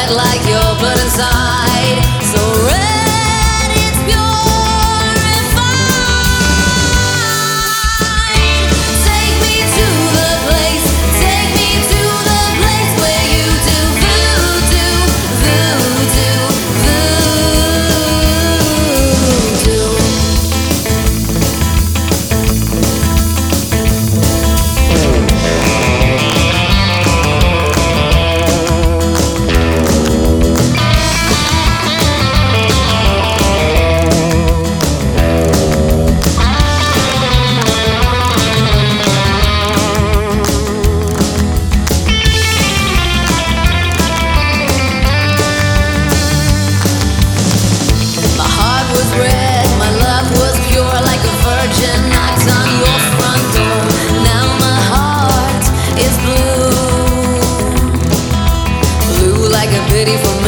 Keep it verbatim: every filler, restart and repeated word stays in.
red like your blood inside. So red, it's purified. Take me to the place, take me to the place where you do voodoo, voodoo, voodoo. Red, my love was pure like a virgin knocked on your front door. Now my heart is blue, blue like a pity for